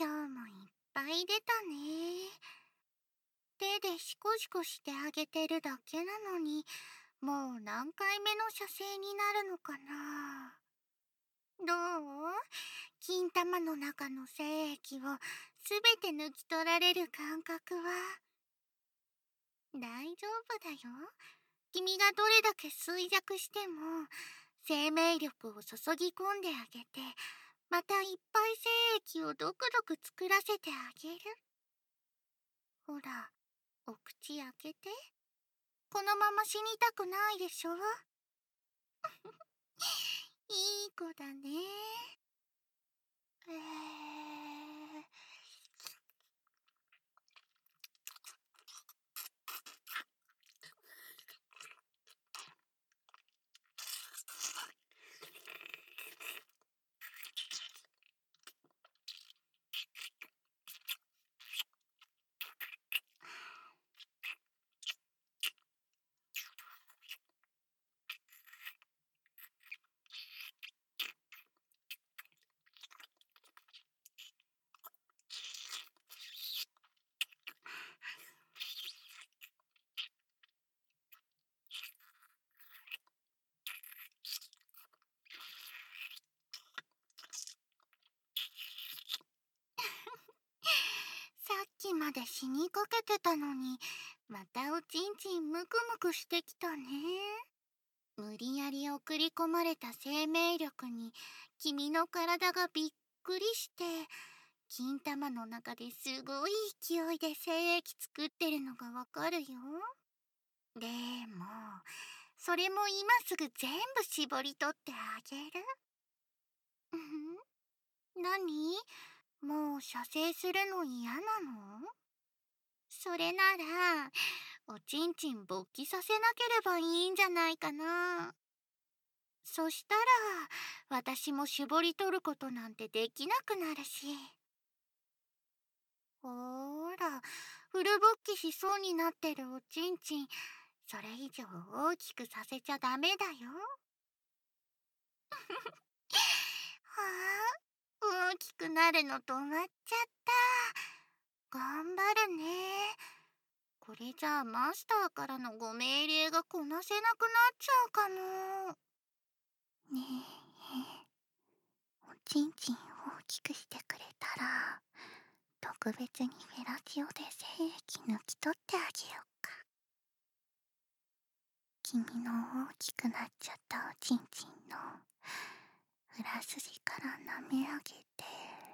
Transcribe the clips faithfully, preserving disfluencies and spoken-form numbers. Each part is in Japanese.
今日もいっぱい出たね。手でシコシコしてあげてるだけなのに、もう何回目の射精になるのかな。どう？金玉の中の精液をすべて抜き取られる感覚は。大丈夫だよ。君がどれだけ衰弱しても生命力を注ぎ込んであげて、またいっぱい精液をドクドク作らせてあげる。ほら、お口開けて。このまま死にたくないでしょ。いい子だね。えーさっきまで死にかけてたのに、またおちんちんムクムクしてきたね。無理やり送り込まれた生命力に君の体がびっくりして、金玉の中ですごい勢いで精液作ってるのがわかるよ。でもそれも今すぐ全部絞り取ってあげる。ん？何？もう射精するの嫌なの？それならおちんちん勃起させなければいいんじゃないかな。そしたら私も絞り取ることなんてできなくなるし。ほーら、フル勃起しそうになってるおちんちん、それ以上大きくさせちゃダメだよ。はあ、大きくなるの止まっちゃった。頑張るね。これじゃあマスターからのご命令がこなせなくなっちゃうかも。ねえ、おちんちん大きくしてくれたら特別にフェラチオで精液抜き取ってあげようか。君の大きくなっちゃったおちんちんの裏筋から舐め上げて、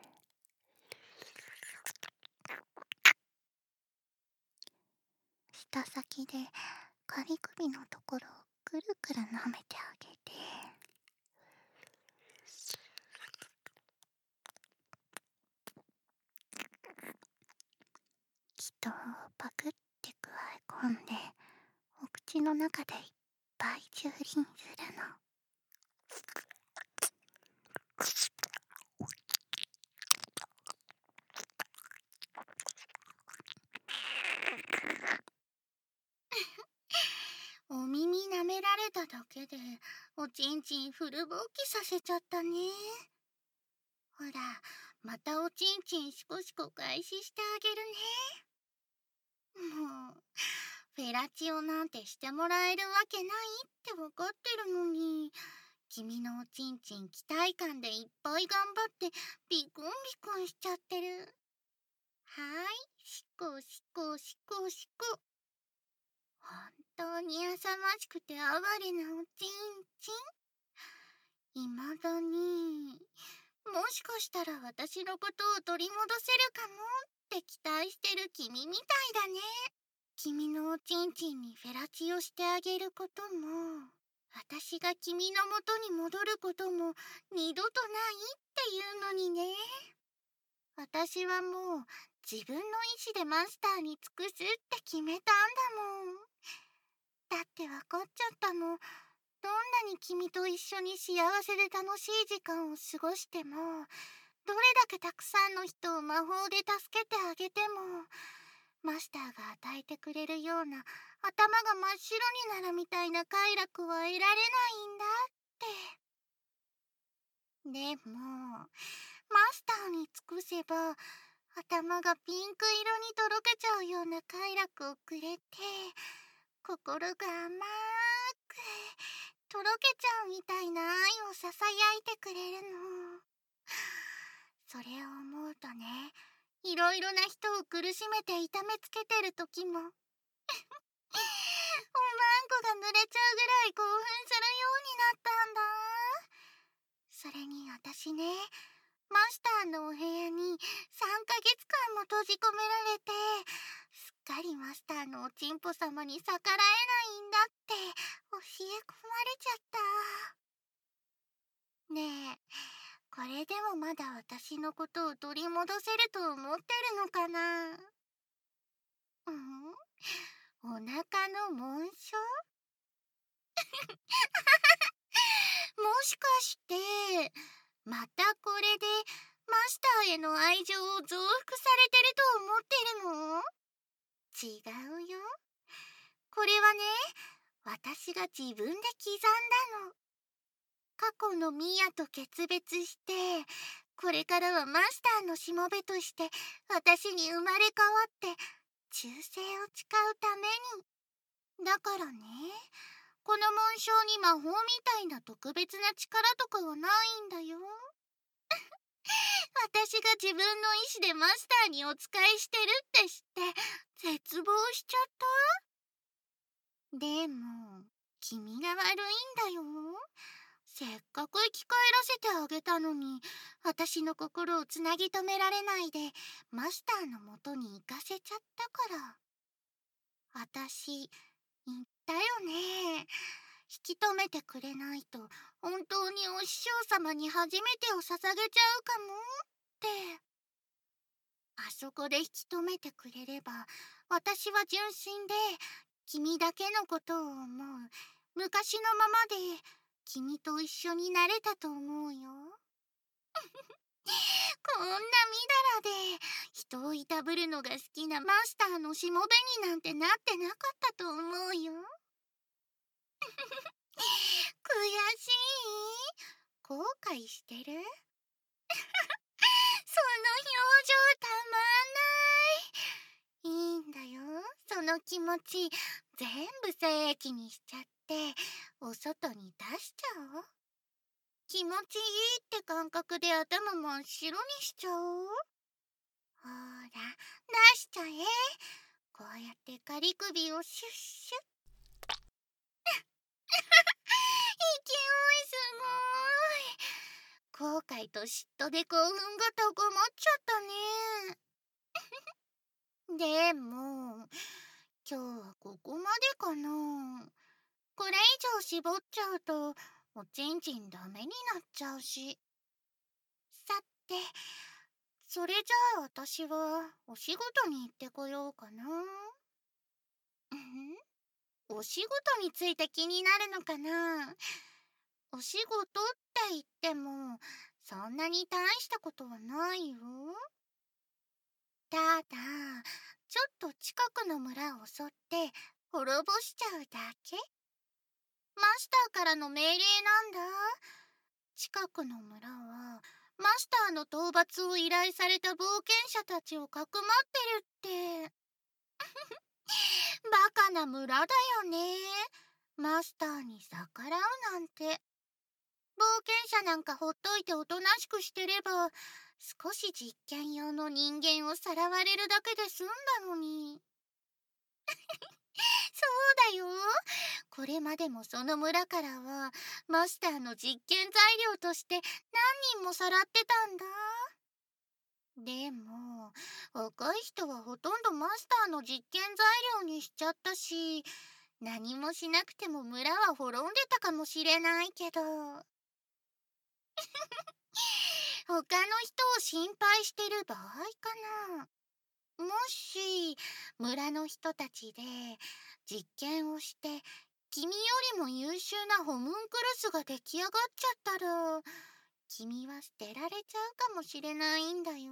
舌先で仮首のところをくるくる舐めてあげて、人をパクってくわえ込んでお口の中でいっぱい蹂躙するの。お耳舐められただけでおちんちんフル勃起させちゃったね。ほら、またおちんちんシコシコ開始してあげるね。もうフェラチオなんてしてもらえるわけないってわかってるのに、君のおちんちん期待感でいっぱい頑張ってビクンビクンしちゃってる。はーい、シコシコシコシコ。本当に浅ましくて哀れなおちんちん。いまだにもしかしたら私のことを取り戻せるかもって期待してる君みたいだね。君のおちんちんにフェラチオしてあげることも、私が君の元に戻ることも二度とないっていうのにね。私はもう自分の意志でマスターに尽くすって決めたんだもん。だって分かっちゃったの。どんなに君と一緒に幸せで楽しい時間を過ごしても、どれだけたくさんの人を魔法で助けてあげても、マスターが与えてくれるような頭が真っ白になるみたいな快楽は得られないんだって。でもマスターに尽くせば頭がピンク色にとろけちゃうような快楽をくれて、心が甘くとろけちゃうみたいな愛をささやいてくれるの。それを思うとね、いろいろな人を苦しめて痛めつけてる時もおまんこが濡れちゃうぐらい興奮するようになったんだ。それに私ね、マスターのお部屋にさんかげつかんも閉じ込められて、すっかりマスターのおちんぽ様に逆らえないんだって教え込まれちゃった。ねえ、これでもまだ私のことを取り戻せると思ってるのかな？うん？お腹の紋章？もしかして、またこれでマスターへの愛情を増幅されてると思ってるの？違うよ。これはね、私が自分で刻んだの。過去のミヤと決別して、これからはマスターのしもべとして私に生まれ変わって忠誠を誓うために。だからね、この紋章に魔法みたいな特別な力とかはないんだよ。私が自分の意志でマスターにお仕えしてるって知って絶望しちゃった。でも君が悪いんだよ。せっかく生き返らせてあげたのに、私の心をつなぎ止められないでマスターのもとに行かせちゃったから。私言ったよね。引き止めてくれないと本当にお師匠様に初めてを捧げちゃうかもって。あそこで引き止めてくれれば、私は純真で君だけのことを思う昔のままで君と一緒になれたと思うよ。こんなみだらで人をいたぶるのが好きなマスターのしもべになんてなってなかったと思うよ。悔しい？後悔してる？その表情たまんない。いいんだよ、その気持ち全部精液にしちゃってお外に出しちゃおう。気持ちいいって感覚で頭真っ白にしちゃおう。ほら、出しちゃえ。こうやって仮首をシュッシュッ。勢いすごい。後悔と嫉妬で興奮が高まっちゃったね。でも今日はここまでかな。これ以上絞っちゃうとおちんちんダメになっちゃうし。さて、それじゃあ私はお仕事に行ってこようかな。お仕事について気になるのかな。お仕事って言ってもそんなに大したことはないよ。ただちょっと近くの村を襲って滅ぼしちゃうだけ。マスターからの命令なんだ。近くの村はマスターの討伐を依頼された冒険者たちをかくまってるって。バカな村だよね。マスターに逆らうなんて。冒険者なんかほっといておとなしくしてれば、少し実験用の人間をさらわれるだけで済んだのに。そうだよ。これまでもその村からはマスターの実験材料として何人もさらってたんだ。でも若い人はほとんどマスターの実験材料にしちゃったし、何もしなくても村は滅んでたかもしれないけど他の人を心配してる場合かな。もし村の人たちで実験をして君よりも優秀なホムンクルスが出来上がっちゃったら、君は捨てられちゃうかもしれないんだよ。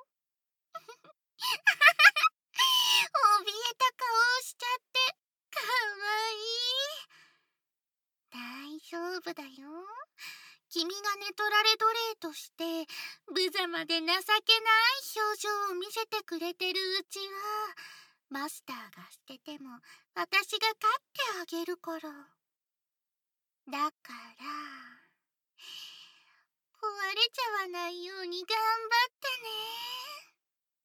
怯えた顔をしちゃってかわいい。大丈夫だよ。 君が寝取られ奴隷として無様で情けない表情を見せてくれてるうちは、マスターが捨てても私が飼ってあげるから。だから壊れちゃわないように頑張ってね。